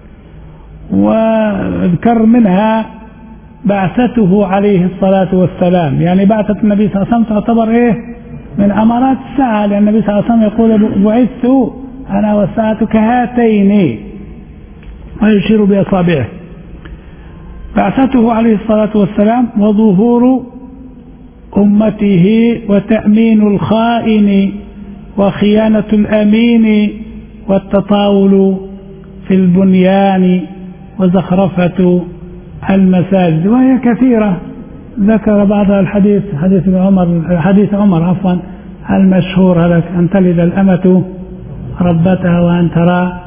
وذكر منها بعثته عليه الصلاة والسلام. يعني بعثة النبي صلى الله عليه وسلم تعتبر إيه من أمارات الساعة، لأن النبي صلى الله عليه وسلم يقول بعثت أنا والساعة كهاتين، ويشير بأصابعه. بعثته عليه الصلاة والسلام وظهور أمته وتأمين الخائن وخيانة الأمين والتطاول في البنيان وزخرفة المساجد، وهي كثيرة. ذكر بعض الحديث، حديث عمر، حديث عمر عفوا المشهور هذا، أن تلد الأمة ربتها وأن ترى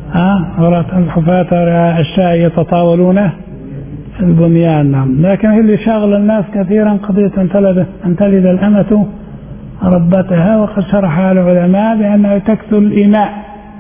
الحفاة الشاء يتطاولون في البنيان. نعم. لكن اللي شاغل الناس كثيرا قضية أن تلد أن تلد الأمة ربتها، وقد شرحها العلماء بأنه تكثر الإماء.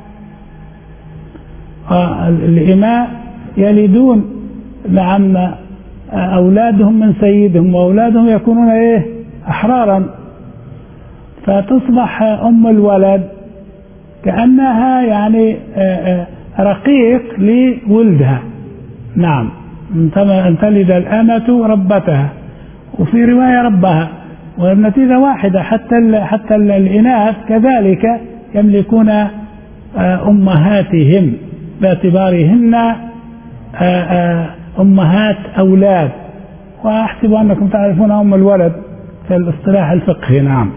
الإماء يلدون نعم أولادهم من سيدهم، وأولادهم يكونون إيه أحرارا، فتصبح أم الولد كأنها يعني رقيق لولدها. نعم. أن تلد الأمة ربتها، وفي رواية ربها، والنتيجة واحدة. حتى حتى الإناث كذلك يملكون أمهاتهم باعتبارهن أمهات أولاد، وأحسب أنكم تعرفون أم الولد في الاصطلاح الفقهي. نعم.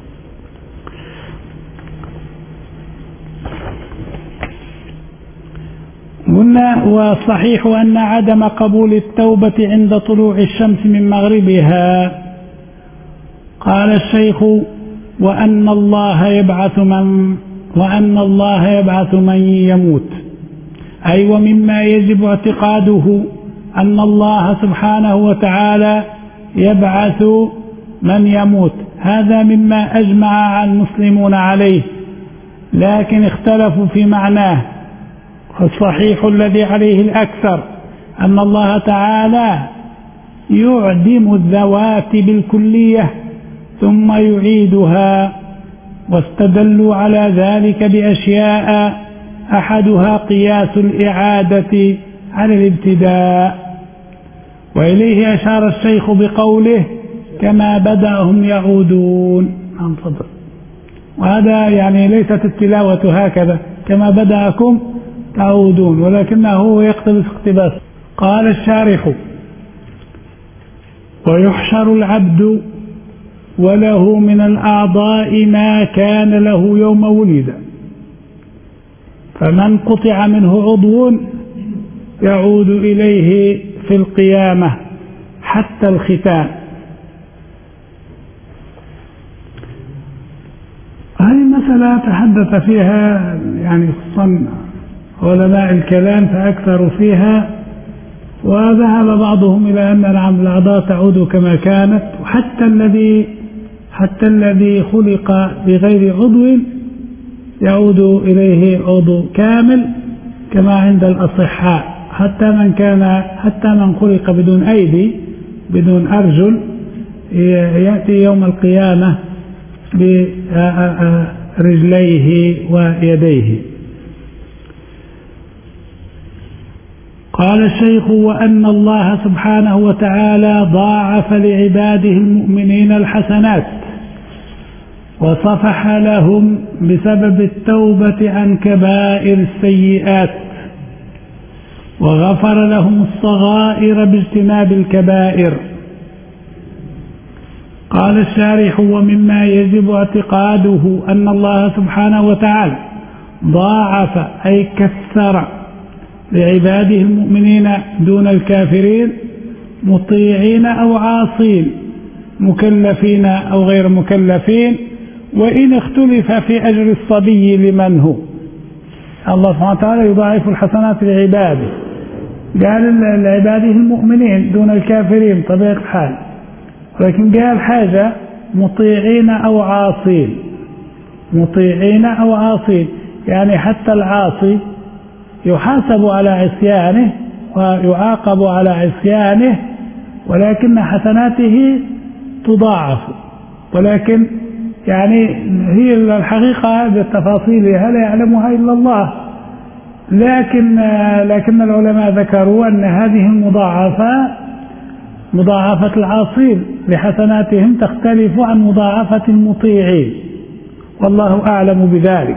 قلنا والصحيح أن عدم قبول التوبة عند طلوع الشمس من مغربها. قال الشيخ وأن الله يبعث من وأن الله يبعث من يموت، أي ومما يجب اعتقاده أن الله سبحانه وتعالى يبعث من يموت. هذا مما أجمع المسلمون عليه، لكن اختلفوا في معناه. الصحيح الذي عليه الأكثر أن الله تعالى يعدم الذوات بالكلية ثم يعيدها، واستدلوا على ذلك بأشياء، أحدها قياس الإعادة على الابتداء، وإليه أشار الشيخ بقوله كما بدأهم يعودون. انفضل. وهذا يعني ليست التلاوة هكذا كما بدأكم تعودون، ولكنه يقتبس اقتباس. قال الشارح ويحشر العبد وله من الأعضاء ما كان له يوم ولد، فمن قطع منه عضو يعود إليه في القيامة حتى الختان. هذه المسألة تحدث فيها يعني خصوصا علماء الكلام فأكثروا فيها، وذهب بعضهم إلى أن نعم الأعضاء تعود كما كانت، وحتى الذي حتى الذي خلق بغير عضو يعود إليه عضو كامل كما عند الأصحاء، حتى من كان حتى من خلق بدون أيدي بدون أرجل يأتي يوم القيامة برجليه ويديه. قال الشيخ وأن الله سبحانه وتعالى ضاعف لعباده المؤمنين الحسنات وصفح لهم بسبب التوبة عن كبائر السيئات، وغفر لهم الصغائر باجتناب الكبائر. قال الشارح: ومما يجب اعتقاده أن الله سبحانه وتعالى ضاعف أي كثر لعباده المؤمنين دون الكافرين، مطيعين أو عاصين، مكلفين أو غير مكلفين، وإن اختلف في أجر الصبي لمن هو. الله سبحانه وتعالى يضاعف الحسنات لعباده، قال لعباده المؤمنين دون الكافرين طبيعة الحال، ولكن قال حاجة مطيعين أو عاصين، مطيعين أو عاصين، يعني حتى العاصي يحاسب على عصيانه ويعاقب على عصيانه، ولكن حسناته تضاعف. ولكن يعني هي الحقيقة بالتفاصيلها لا يعلمها إلا الله، لكن لكن العلماء ذكروا أن هذه المضاعفة مضاعفة العاصين لحسناتهم تختلف عن مضاعفة المطيعين، والله أعلم بذلك.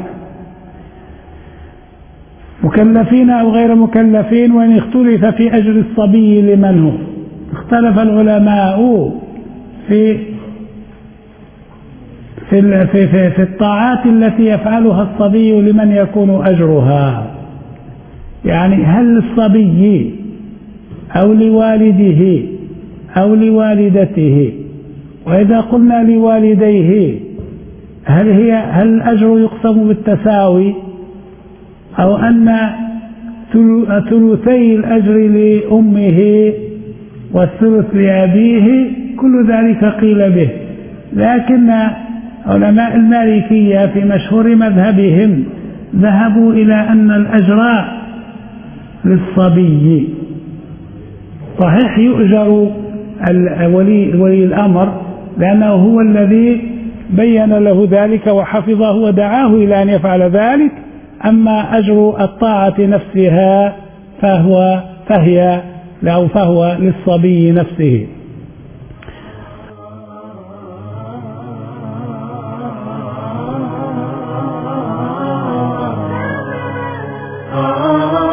مكلفين أو غير مكلفين، وإن اختلف في أجر الصبي لمن هو. اختلف العلماء في في في في, في الطاعات التي يفعلها الصبي لمن يكون أجرها، يعني هل للصبي أو لوالده أو لوالدته؟ وإذا قلنا لوالديه هل هي هل الأجر يقسم بالتساوي، أو أن ثلثي الأجر لأمه والثلث لأبيه؟ كل ذلك قيل به، لكن علماء المالكية في مشهور مذهبهم ذهبوا إلى أن الأجر للصبي. صحيح يؤجر ولي, ولي الأمر لأنه هو الذي بين له ذلك وحفظه ودعاه إلى أن يفعل ذلك، أما أجر الطاعة نفسها فهو فهي أو فهو للصبي نفسه.
آه